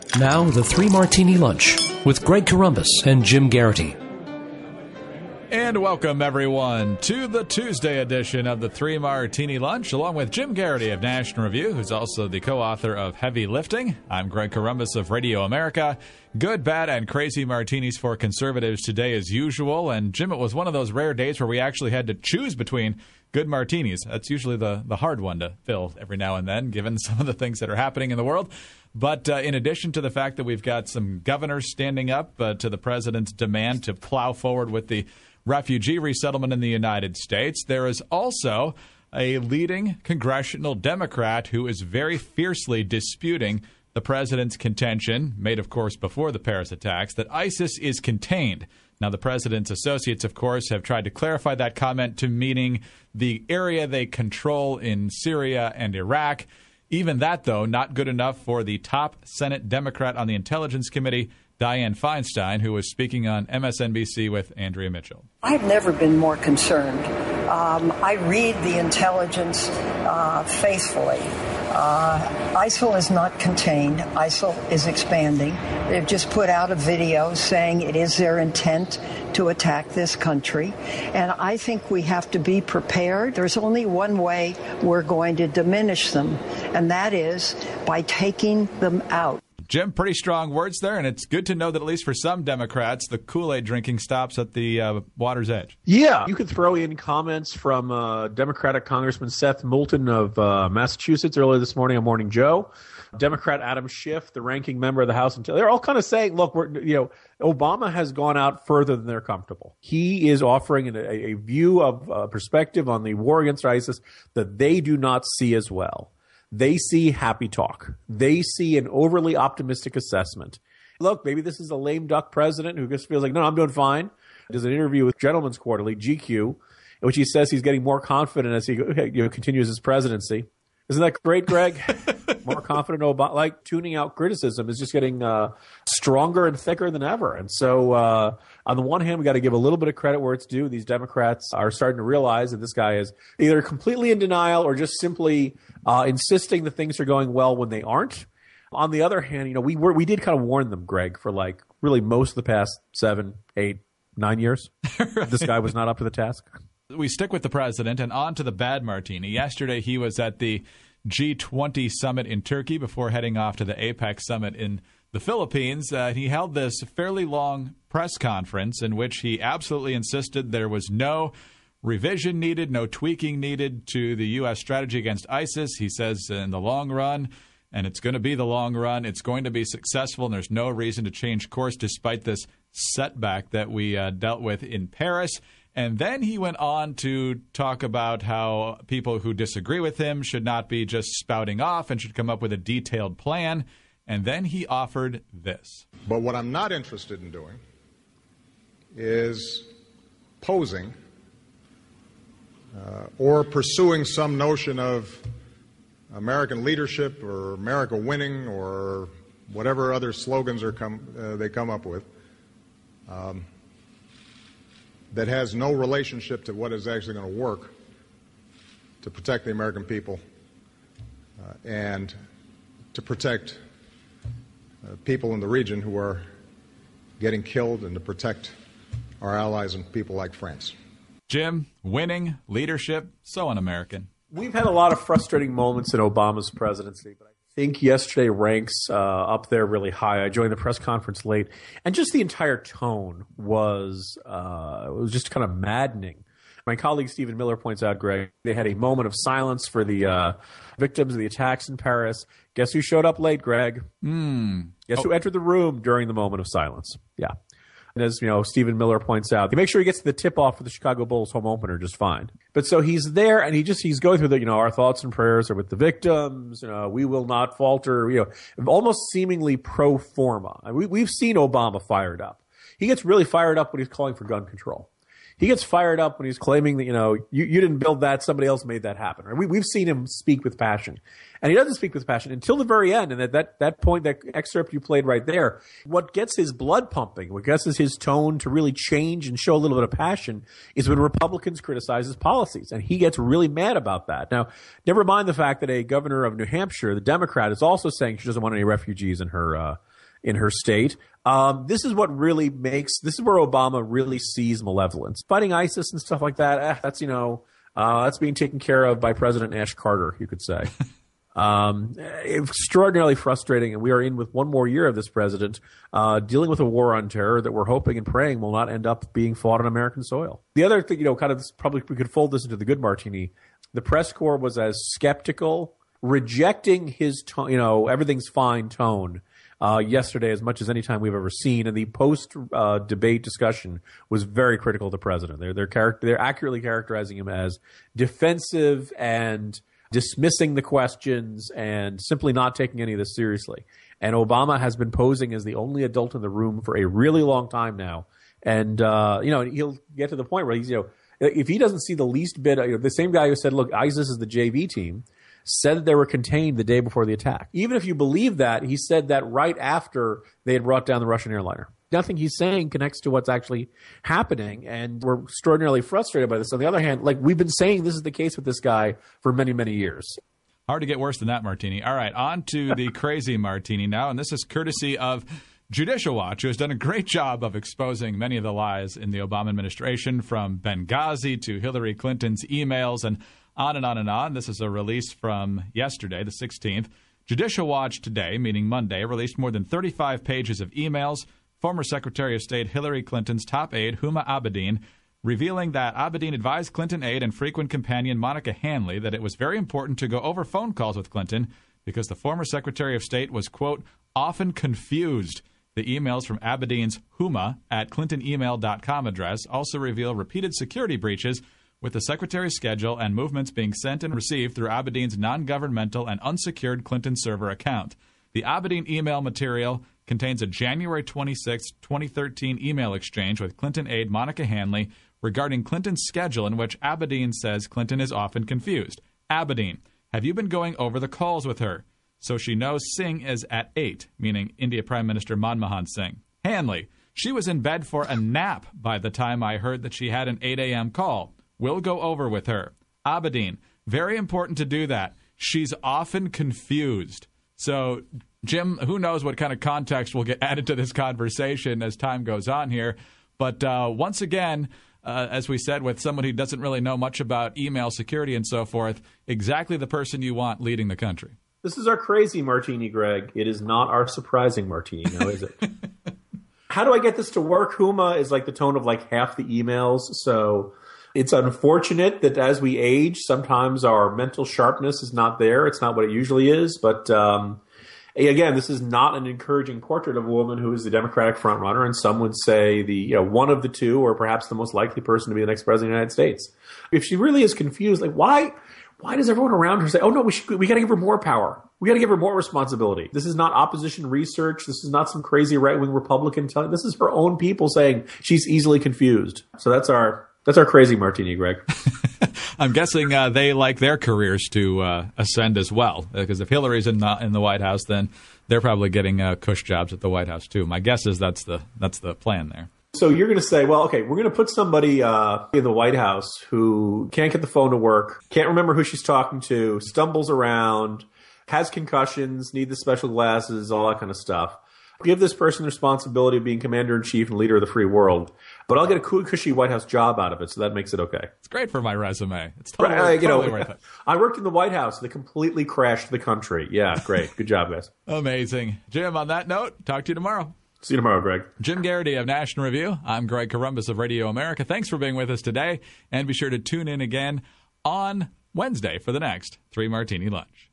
Now, the Three Martini Lunch with Greg Corombos and Jim Garrity. And welcome, everyone, to the Tuesday edition of the Three Martini Lunch, along with Jim Garrity of National Review, who's also the co-author of Heavy Lifting. I'm Greg Corombos of Radio America. Good, bad, and crazy martinis for conservatives today as usual. And, Jim, it was one of those rare days where we actually had to choose between good martinis. That's usually the hard one to fill every now and then, given some of the things that are happening in the world. But in addition to the fact that we've got some governors standing up to the president's demand to plow forward with the refugee resettlement in the United States, there is also a leading congressional Democrat who is very fiercely disputing the president's contention, made, of course, before the Paris attacks, that ISIS is contained. Now, the president's associates, of course, have tried to clarify that comment to meaning the area they control in Syria and Iraq. Even that, though, not good enough for the top Senate Democrat on the Intelligence Committee, Dianne Feinstein, who was speaking on MSNBC with Andrea Mitchell. I've never been more concerned. I read the intelligence faithfully. ISIL is not contained. ISIL is expanding. They've just put out a video saying it is their intent to attack this country. And I think we have to be prepared. There's only one way we're going to diminish them, and that is by taking them out. Jim, pretty strong words there, and it's good to know that at least for some Democrats, the Kool-Aid drinking stops at the water's edge. Yeah, you could throw in comments from Democratic Congressman Seth Moulton of Massachusetts earlier this morning on Morning Joe. Democrat Adam Schiff, the ranking member of the House, they're all kind of saying, look, Obama has gone out further than they're comfortable. He is offering a view of perspective on the war against ISIS that they do not see as well. They see happy talk. They see an overly optimistic assessment. Look, maybe this is a lame duck president who just feels like, no, I'm doing fine. There's an interview with Gentleman's Quarterly, GQ, in which he says he's getting more confident as he continues his presidency. Isn't that great, Greg? More confident Obama. Like, tuning out criticism is just getting stronger and thicker than ever. And so on the one hand, we got to give a little bit of credit where it's due. These Democrats are starting to realize that this guy is either completely in denial or just simply insisting that things are going well when they aren't. On the other hand, we did kind of warn them, Greg, for like really most of the past 7, 8, 9 years. Right. This guy was not up to the task. We stick with the president and on to the bad martini. Yesterday, he was at the G20 summit in Turkey before heading off to the APEC summit in the Philippines. He held this fairly long press conference in which he absolutely insisted there was no revision needed, no tweaking needed to the U.S. strategy against ISIS. He says in the long run, and it's going to be the long run, it's going to be successful, and there's no reason to change course despite this setback that we dealt with in Paris. And then he went on to talk about how people who disagree with him should not be just spouting off and should come up with a detailed plan. And then he offered this. But what I'm not interested in doing is posing or pursuing some notion of American leadership or America winning or whatever other slogans they come up with. That has no relationship to what is actually going to work to protect the American people and to protect people in the region who are getting killed and to protect our allies and people like France. Jim, winning, leadership, so un-American. We've had a lot of frustrating moments in Obama's presidency, but I think yesterday ranks up there really high. I joined the press conference late, and just the entire tone was just kind of maddening. My colleague Stephen Miller points out, Greg, they had a moment of silence for the victims of the attacks in Paris. Guess who showed up late, Greg? Guess who entered the room during the moment of silence? Yeah. And as Stephen Miller points out, he makes sure he gets to the tip-off for the Chicago Bulls home opener just fine. But so he's there, and he's going through the, our thoughts and prayers are with the victims. We will not falter. Almost seemingly pro forma. We've seen Obama fired up. He gets really fired up when he's calling for gun control. He gets fired up when he's claiming that, you didn't build that, somebody else made that happen. Right? We've seen him speak with passion. And he doesn't speak with passion until the very end. And at that point, that excerpt you played right there, what gets his blood pumping, what gets his tone to really change and show a little bit of passion is when Republicans criticize his policies. And he gets really mad about that. Now, never mind the fact that a governor of New Hampshire, the Democrat, is also saying she doesn't want any refugees in her in her state. This is what really this is where Obama really sees malevolence. Fighting ISIS and stuff like that, that's being taken care of by President Ash Carter, you could say. Extraordinarily frustrating, and we are in with one more year of this president dealing with a war on terror that we're hoping and praying will not end up being fought on American soil. The other thing, kind of this, probably we could fold this into the good martini. The press corps was as skeptical, rejecting his everything's fine tone yesterday as much as any time we've ever seen, and the post debate discussion was very critical of the president. They're accurately characterizing him as defensive and dismissing the questions and simply not taking any of this seriously. And Obama has been posing as the only adult in the room for a really long time now. And, he'll get to the point where he's, if he doesn't see the least bit, the same guy who said, look, ISIS is the JV team, said that they were contained the day before the attack. Even if you believe that, he said that right after they had brought down the Russian airliner. Nothing he's saying connects to what's actually happening, and we're extraordinarily frustrated by this. On the other hand, we've been saying this is the case with this guy for many, many years. Hard to get worse than that martini. All right, on to the crazy martini now, and this is courtesy of Judicial Watch, who has done a great job of exposing many of the lies in the Obama administration, from Benghazi to Hillary Clinton's emails and on and on and on. This is a release from yesterday, the 16th. Judicial Watch today, meaning Monday, released more than 35 pages of emails former Secretary of State Hillary Clinton's top aide, Huma Abedin, revealing that Abedin advised Clinton aide and frequent companion Monica Hanley that it was very important to go over phone calls with Clinton because the former Secretary of State was, quote, often confused. The emails from Abedin's Huma at clintonemail.com address also reveal repeated security breaches with the Secretary's schedule and movements being sent and received through Abedin's non-governmental and unsecured Clinton server account. The Abedin email material contains a January 26, 2013 email exchange with Clinton aide Monica Hanley regarding Clinton's schedule, in which Abedin says Clinton is often confused. Abedin, have you been going over the calls with her? So she knows Singh is at 8, meaning India Prime Minister Manmohan Singh. Hanley, she was in bed for a nap by the time I heard that she had an 8 a.m. call. We'll go over with her. Abedin, very important to do that. She's often confused. So, Jim, who knows what kind of context will get added to this conversation as time goes on here. But once again, as we said, with someone who doesn't really know much about email security and so forth, exactly the person you want leading the country. This is our crazy martini, Greg. It is not our surprising martini, now is it? How do I get this to work? Huma is like the tone of like half the emails, so it's unfortunate that as we age, sometimes our mental sharpness is not there. It's not what it usually is. But again, this is not an encouraging portrait of a woman who is the Democratic frontrunner, and some would say one of the two, or perhaps the most likely person to be the next president of the United States. If she really is confused, like why does everyone around her say, "Oh no, we got to give her more power. We got to give her more responsibility"? This is not opposition research. This is not some crazy right-wing Republican telling. This is her own people saying she's easily confused. So that's our crazy martini, Greg. I'm guessing they like their careers to ascend as well, because if Hillary's in the White House, then they're probably getting cush jobs at the White House too. My guess is that's the plan there. So you're going to say, well, okay, we're going to put somebody in the White House who can't get the phone to work, can't remember who she's talking to, stumbles around, has concussions, needs the special glasses, all that kind of stuff. Give this person the responsibility of being commander-in-chief and leader of the free world, but I'll get a cushy White House job out of it, so that makes it okay. It's great for my resume. It's totally worth it. I worked in the White House. They completely crashed the country. Yeah, great. Good job, guys. Amazing. Jim, on that note, talk to you tomorrow. See you tomorrow, Greg. Jim Garrity of National Review. I'm Greg Corombos of Radio America. Thanks for being with us today, and be sure to tune in again on Wednesday for the next 3 Martini Lunch.